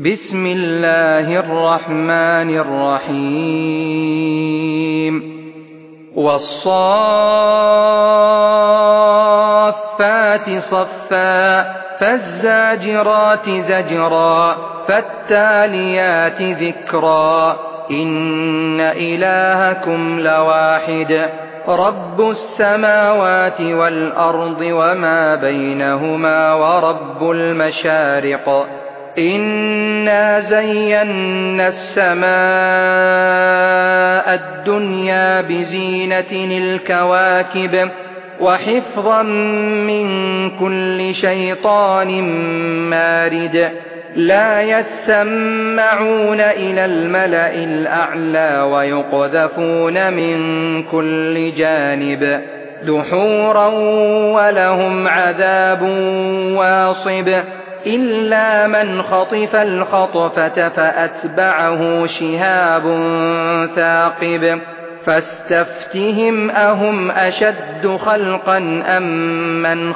بسم الله الرحمن الرحيم والصافات صفا فالزاجرات زجرا فالتاليات ذكرا إن إلهكم لواحد رب السماوات والأرض وما بينهما ورب المشارق إنا زينا السماء الدنيا بزينة الكواكب وحفظا من كل شيطان مارد لا يسمعون إلى الملأ الأعلى ويقذفون من كل جانب دحورا ولهم عذاب واصب إلا من خطف الخطفة فأتبعه شهاب ثاقب فاستفتهم أهم أشد خلقا أمن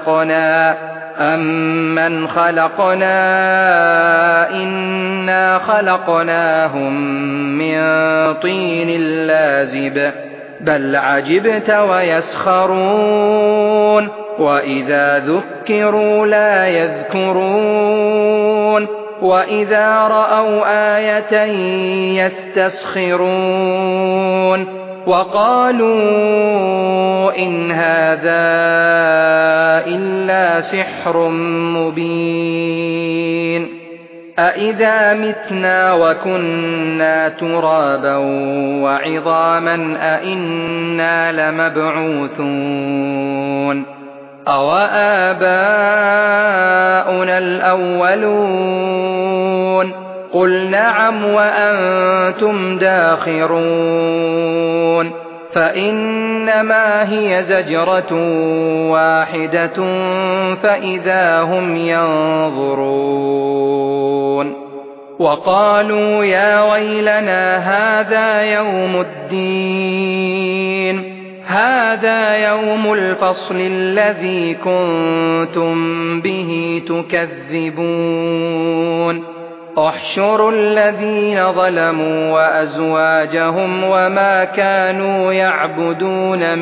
خلقنا إنا خلقناهم من طين لازب بل عجبت ويسخرون وإذا ذكروا لا يذكرون وإذا رأوا آية يستسخرون وقالوا إن هذا إلا سحر مبين أإذا متنا وكنا ترابا وعظاما أإنا لمبعوثون أوآباؤنا الأولون قل نعم وأنتم داخرون فإنما هي زجرة واحدة فإذا هم ينظرون وقالوا يا ويلنا هذا يوم الفصل الذي كنتم به تكذبون احشروا الذين ظلموا وأزواجهم وما كانوا يعبدون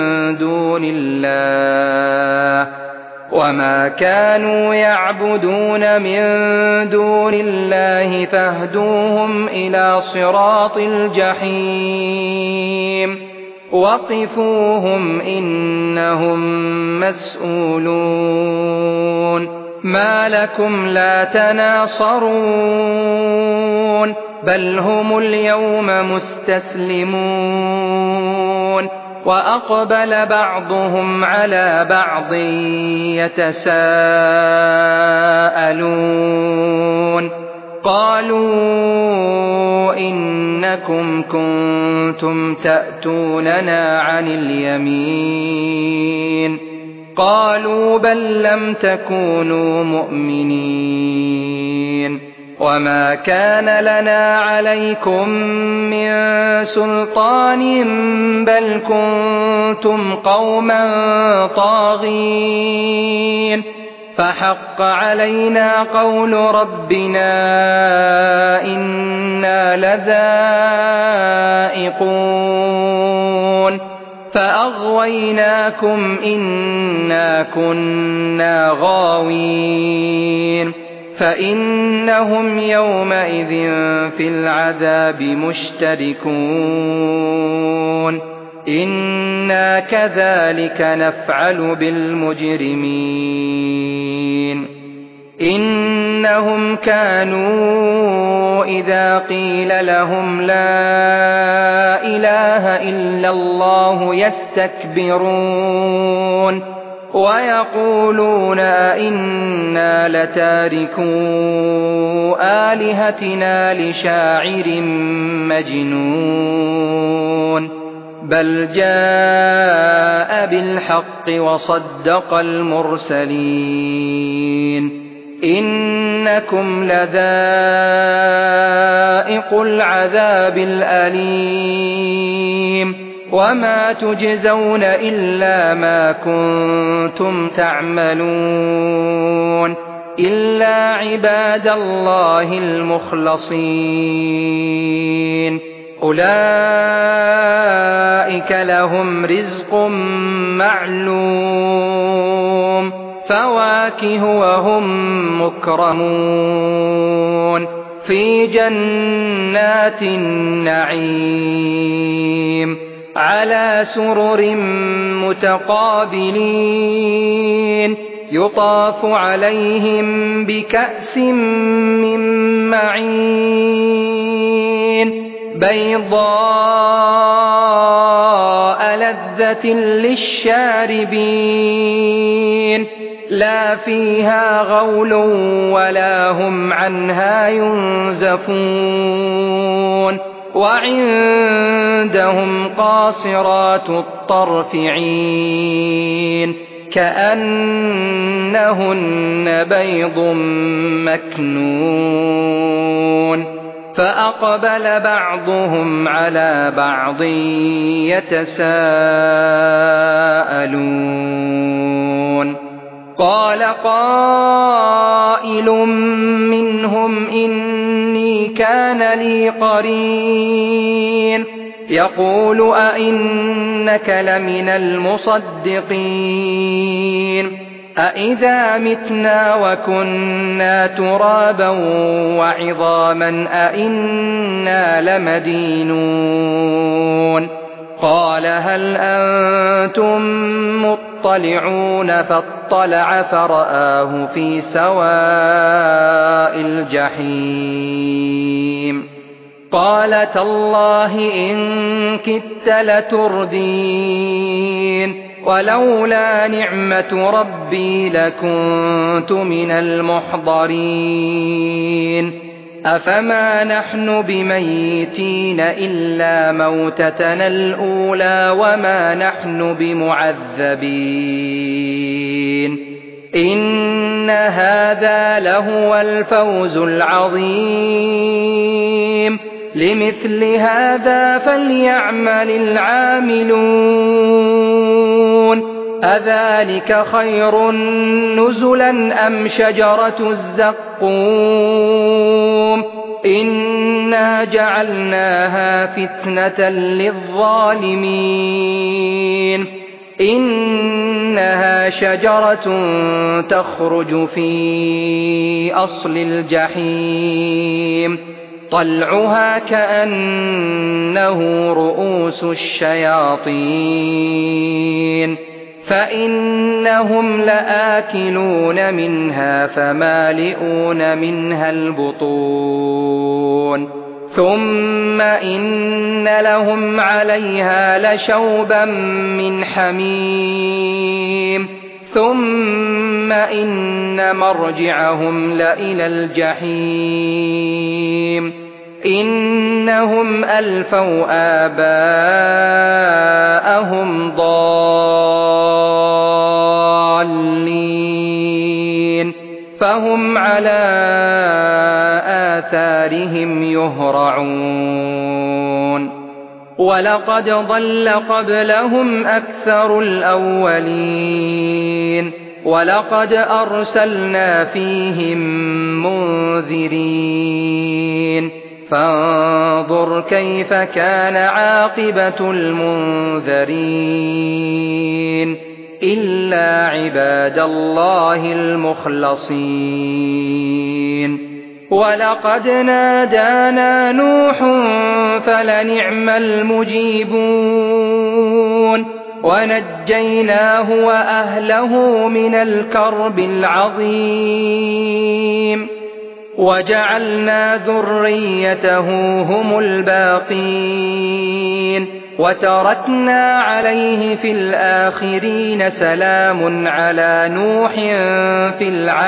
من دون الله فاهدوهم إلى صراط الجحيم وقفوهم إنهم مسؤولون ما لكم لا تناصرون بل هم اليوم مستسلمون وأقبل بعضهم على بعض يتساءلون قالوا إنكم كنتم تأتوننا عن اليمين قالوا بل لم تكونوا مؤمنين وما كان لنا عليكم من سلطان بل كنتم قوما طاغين فحق علينا قول ربنا إنا لذائقون فأغويناكم إنا كنا غاوين فإنهم يومئذ في العذاب مشتركون إنا كذلك نفعل بالمجرمين إنهم كانوا إذا قيل لهم لا إله إلا الله يستكبرون ويقولون أئنا لتاركو آلهتنا لشاعر مجنون بل جاء بالحق وصدق المرسلين إنكم لذائق العذاب الأليم وما تجزون إلا ما كنتم تعملون إلا عباد الله المخلصين أولئك لهم رزق معلوم فواكه وهم مكرمون في جنات النعيم على سرر متقابلين يطاف عليهم بكأس من معين بيضاء لذة للشاربين لا فيها غول ولا هم عنها ينزفون وعندهم قاصرات الطرف عين كأنهن بيض مكنون فأقبل بعضهم على بعض يتساءلون قال قائل منهم إني كان لي قرين يقول أئنك لمن المصدقين أئذا متنا وكنا ترابا وعظاما أئنا لمدينون قال هل أنتم مطلعون فاطلع فرآه في سواء الجحيم قال تالله إن كدت لتردين ولولا نعمة ربي لكنت من المحضرين أفما نحن بميتين إلا موتتنا الأولى وما نحن بمعذبين إن هذا لهو الفوز العظيم لمثل هذا فليعمل العاملون أذلك خير نزلا أم شجرة الزقوم إنا جعلناها فتنة للظالمين إنها شجرة تخرج في أصل الجحيم طلعها كأنه رؤوس الشياطين فإنهم لآكلون منها فمالئون منها البطون ثم إن لهم عليها لشوبا من حميم ثم إن مرجعهم لإلى الجحيم إنهم ألفوا آباءهم ضالين فهم على آثارهم يهرعون ولقد ضل قبلهم أكثر الأولين ولقد أرسلنا فيهم منذرين فانظر كيف كان عاقبة المنذرين إلا عباد الله المخلصين ولقد نادانا نوح فلنعم المجيبون ونجيناه وأهله من الكرب العظيم وجعلنا ذريته هم الباقين وتركنا عليه في الآخرين سلام على نوح في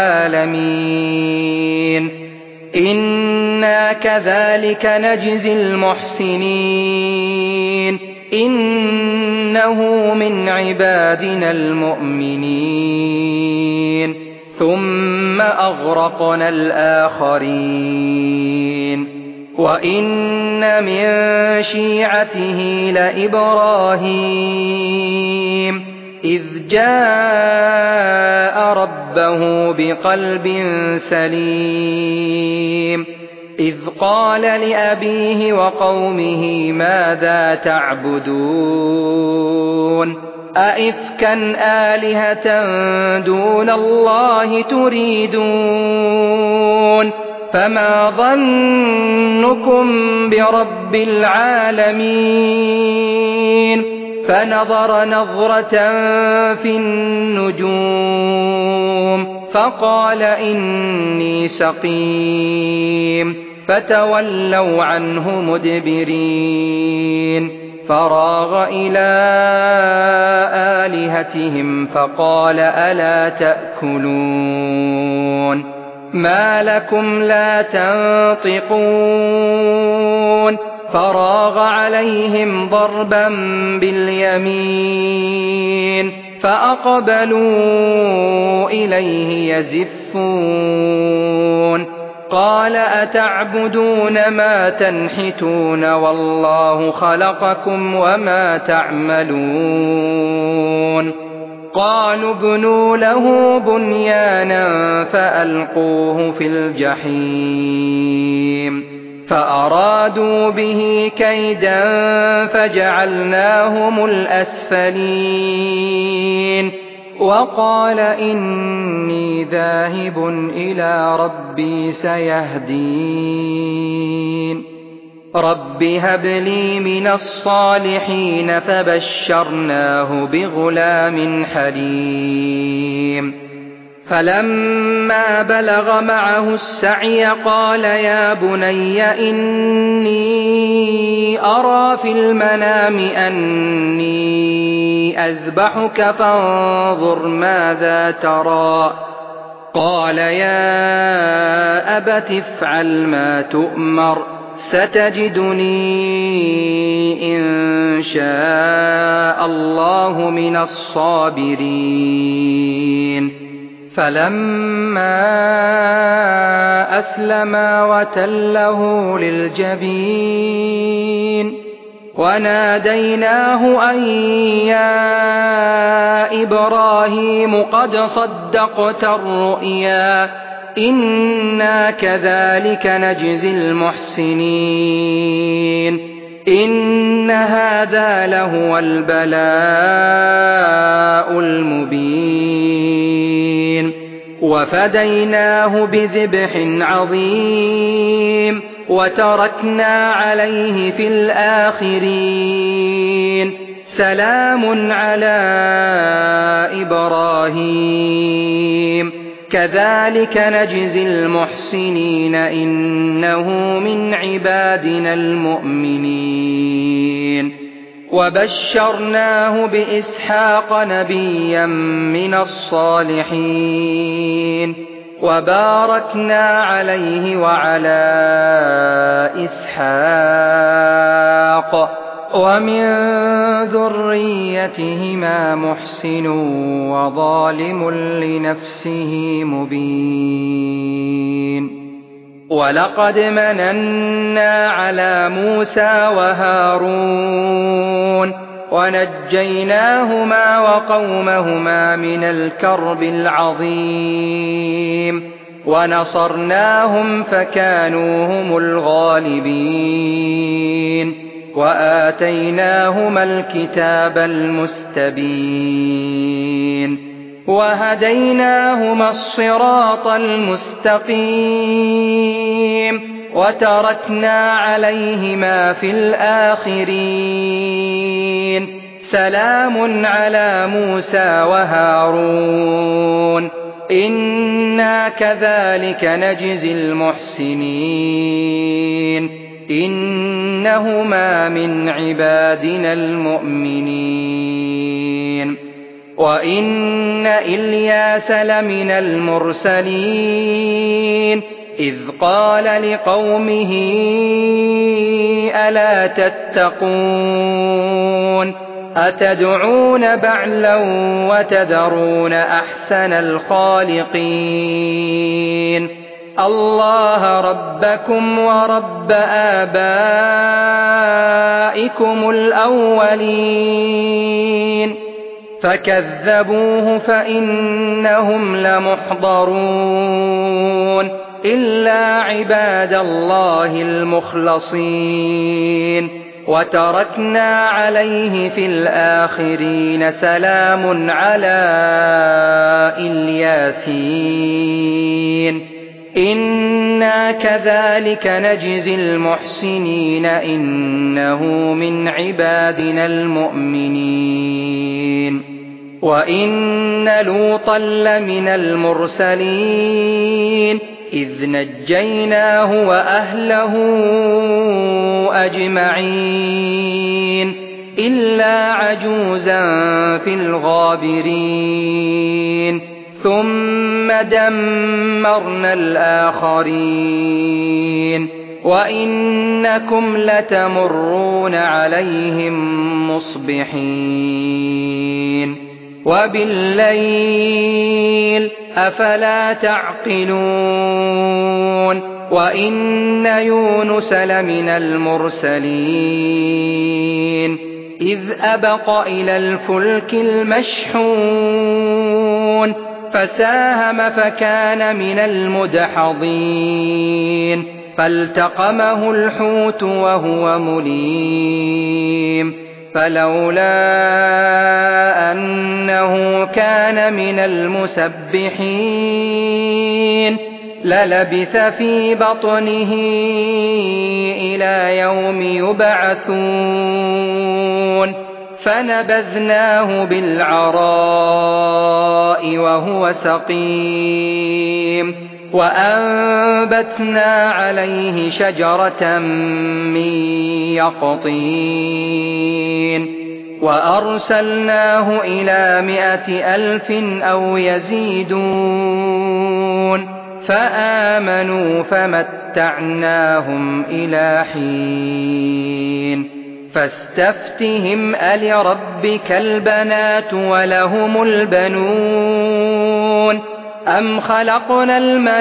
العالمين إنا كذلك نجزي المحسنين إنه من عبادنا المؤمنين ثم أغرقنا الآخرين وإن من شيعته لإبراهيم إذ جاء ربه بقلب سليم إذ قال لأبيه وقومه ماذا تعبدون أئفكا آلهة دون الله تريدون فما ظنكم برب العالمين فنظر نظرة في النجوم فقال إني سقيم فتولوا عنه مدبرين فراغ إلى آلهتهم فقال ألا تأكلون ما لكم لا تنطقون فراغ عليهم ضربا باليمين فأقبلوا إليه يزفون قال أتعبدون ما تنحتون والله خلقكم وما تعملون قالوا ابنوا له بنيانا فألقوه في الجحيم فأرادوا به كيدا فجعلناهم الأسفلين وقال إني ذاهب إلى ربي سيهدين رب هب لي من الصالحين فبشرناه بغلام حليم فلما بلغ معه السعي قال يا بني إني أرى في المنام أني أذبحك فانظر ماذا ترى قال يا أبت افعل ما تؤمر ستجدني إن شاء الله من الصابرين فلما أسلما وتله للجبين وناديناه أن يا إبراهيم قد صدقت الرؤيا إنا كذلك نجزي المحسنين إن هذا لهو البلاء المبين وفديناه بذبح عظيم وتركنا عليه في الآخرين سلام على إبراهيم كذلك نجزي المحسنين إنه من عبادنا المؤمنين وبشرناه بإسحاق نبيا من الصالحين وباركنا عليه وعلى إسحاق ومن ذريتهما محسن وظالم لنفسه مبين ولقد مننا على موسى وهارون ونجيناهما وقومهما من الكرب العظيم ونصرناهم فكانوا هم الغالبين وآتيناهما الكتاب المستبين وهديناهما الصراط المستقيم وتركنا عليهما في الآخرين سلام على موسى وهارون إنا كذلك نجزي المحسنين إنهما من عبادنا المؤمنين وإن إلياس لمن المرسلين إذ قال لقومه ألا تتقون أتدعون بعلا وتذرون أحسن الخالقين الله ربكم ورب آبائكم الأولين فكذبوه فإنهم لمحضرون إلا عباد الله المخلصين وتركنا عليه في الآخرين سلام على الياسين إنا كذلك نجزي المحسنين إنه من عبادنا المؤمنين وإن لوطا لمن المرسلين إذ نجيناه وأهله أجمعين إلا عجوزا في الغابرين ثم دمرنا الآخرين وإنكم لتمرون عليهم مصبحين وبالليل أفلا تعقلون وإن يونس لمن المرسلين إذ أبق إلى الفلك المشحون فساهم فكان من المدحضين فالتقمه الحوت وهو مليم فلولا أنه كان من المسبحين للبث في بطنه إلى يوم يبعثون فنبذناه بالعراء وهو سقيم وأنبتنا عليه شجرة من يقطين وأرسلناه إلى 100,000 أو يزيدون فآمنوا فمتعناهم إلى حين فاستفتهم ألربك البنات ولهم البنون أم خلقنا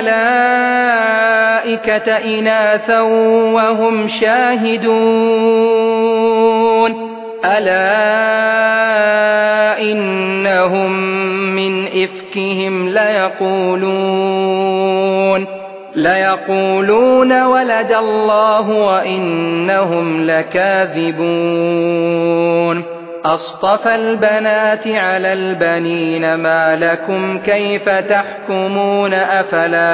الملائكة إناثا وهم شاهدون ألا إنهم من إفكهم ليقولون ولد الله وإنهم لكاذبون أصطفى البنات على البنين ما لكم كيف تحكمون أفلا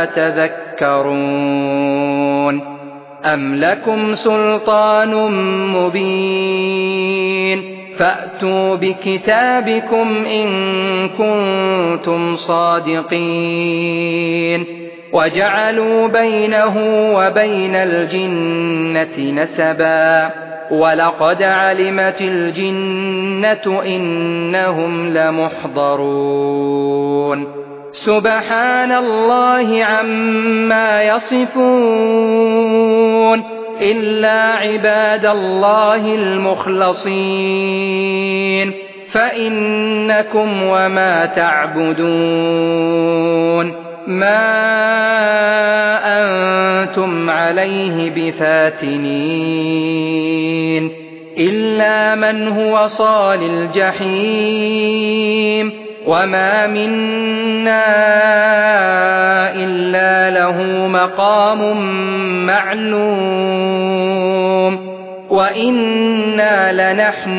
تذكرون أم لكم سلطان مبين فأتوا بكتابكم إن كنتم صادقين وجعلوا بينه وبين الجنة نسبا ولقد علمت الجنة إنهم لمحضرون سبحان الله عما يصفون إلا عباد الله المخلصين فإنكم وما تعبدون ما أنتم عليه بفاتنين إلا من هو صال الجحيم وما منا إلا له مقام معلوم وإنا لنحن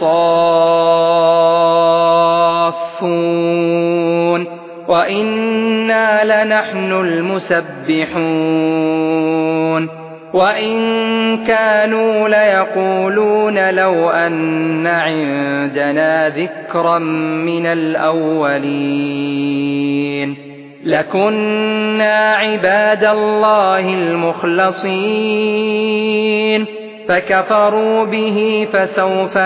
الصافون وإنا لنحن المسبحون وإن كانوا ليقولون لو أن عندنا ذكرا من الأولين لكنا عباد الله المخلصين فكفروا به فسوف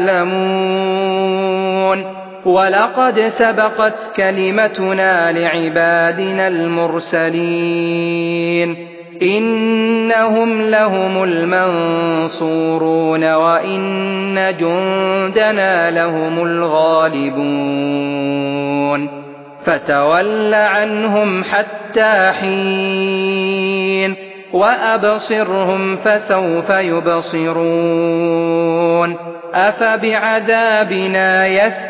يعلمون ولقد سبقت كلمتنا لعبادنا المرسلين إنهم لهم المنصورون وإن جندنا لهم الغالبون فتول عنهم حتى حين وأبصرهم فسوف يبصرون أفبعذابنا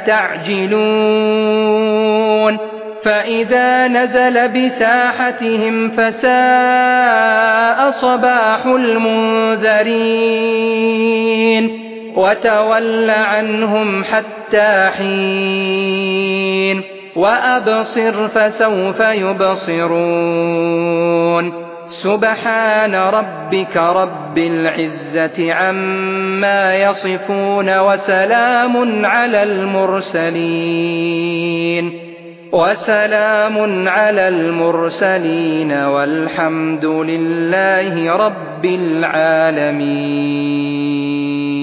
يستعجلون فإذا نزل بساحتهم فساء صباح المنذرين وتول عنهم حتى حين وأبصر فسوف يبصرون سبحان ربك رب العزة عما يصفون وسلام على المرسلين والحمد لله رب العالمين.